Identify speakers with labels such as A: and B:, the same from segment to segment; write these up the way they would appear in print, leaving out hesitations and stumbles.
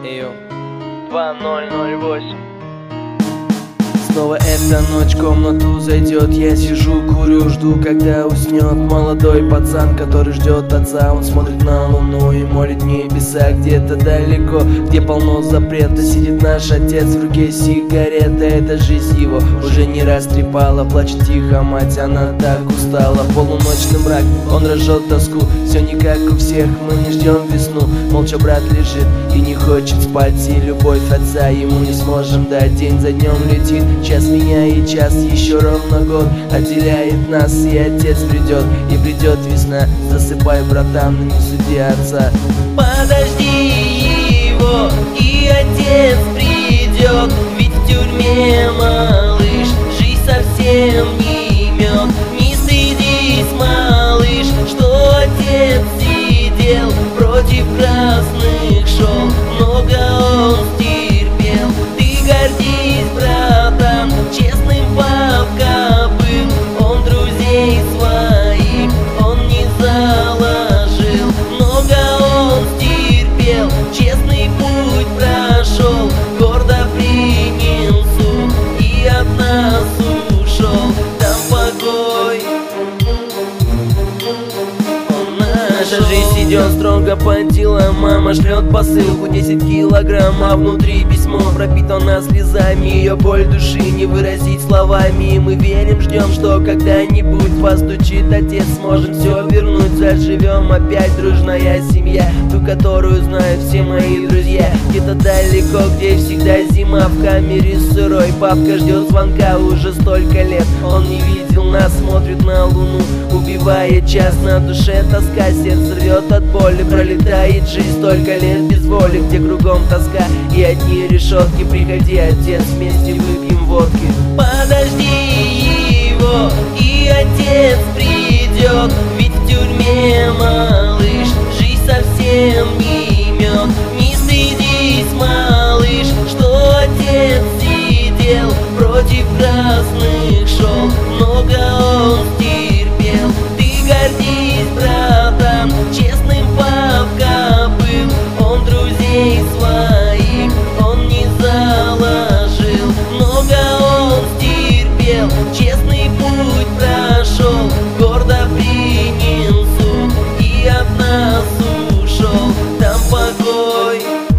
A: Эйо 2008.
B: Снова эта ночь в комнату зайдет. Я сижу, курю, жду, когда уснет молодой пацан, который ждет отца. Он смотрит на луну и молит небеса. Где-то далеко, где полно запрета, сидит наш отец, в руке сигарета. Эта жизнь его уже не раз трепала. Плачет тихо мать, она так устала. Полуночный мрак, он разжет тоску. Все не как у всех, мы не ждем весну. Молча брат лежит и не хочет спать. И любовь отца ему не сможем дать. День за днем летит, час меня и час, еще ровно год отделяет нас, и отец придет, и придет весна. Засыпай, братан, не суди отца.
C: Подожди его, и отец придет, ведь в тюрьме, малыш, жизнь совсем не мед. Не стыдись, малыш, что отец сидел, против красных шел, много он стерпел. Ты гордись, братан, честным папка был, он друзей своих, он не заложил. Много он стерпел, честный путь прошел, гордо принял суд и от нас ушел. Там покой он нашел. Наша жизнь идет строго по делам. Мама шлет посылку 10 килограмм, а внутри письмо пропитано слезами. Ее боль души не выразить словами. И мы верим, ждем, что когда-нибудь постучит отец, сможем все вернуть. Заживем опять дружная семья, ту, которую знают все мои друзья. Где-то далеко, где всегда зима, в камере сырой папка ждет звонка уже столько лет. Он не видел нас, смотрит на луну, убивает час, на душе тоска, сердце рвет от боли. Пролетает жизнь столько лет без воли, где кругом тоска и одни решетки. Приходи, отец, вместе выпьем водки. Подожди его, и отец придет, ведь в тюрьме, малыш, жизнь совсем не мед. Не стыдись, малыш, что отец сидел, против красных шел, много он стерпел. Ты гордись, братан, честным папка был, он друзей своих, он не заложил. Много он стерпел, честный путь прошел, гордо принял суд и от нас ушел. Там покой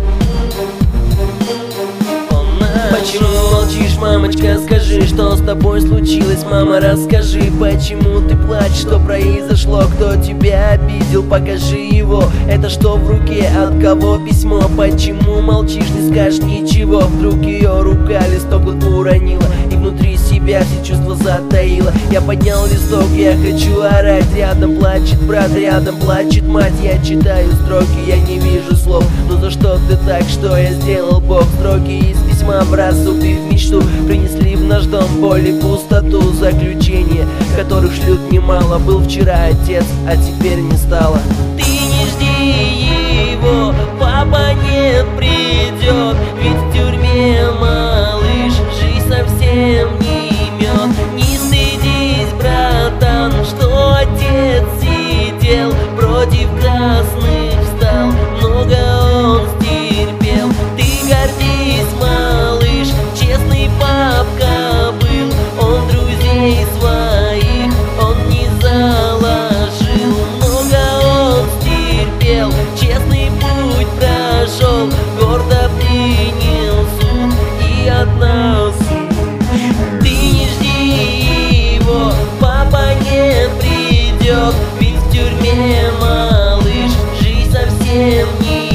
C: он нашел. Почему молчишь, мамочка, скажи, что с тобой случилось? Мама, расскажи, почему ты плачешь, что произошло, кто тебя обидел, покажи его. Это что в руке, от кого письмо? Почему молчишь, не скажешь ничего? Вдруг ее рука листок уронила и внутри себя все чувства затаила. Я поднял листок, я хочу орать. Рядом плачет брат, рядом плачет мать. Я читаю строки, я не вижу слов. Ну за что ты так, что я сделал, Бог? Строки из письма, брат, убив мечту, принесли в наш дом боль и пустоту. Заключения, которых шлют немало. Был вчера отец, а теперь не стало. Ты не жди его, папа нет придет, ведь в тюрьме, малыш, жизнь совсем не мед. Не стыдись, братан, что отец сидел, против красных встал, много он стерпел. Ты гордись, малыш, честный папка был, он друзей своих, он не заложил. Много он стерпел, честный путь прошел, гордо принял суд и от нас. Ты не жди его, папа не придет, ведь в тюрьме, малыш, жизнь совсем не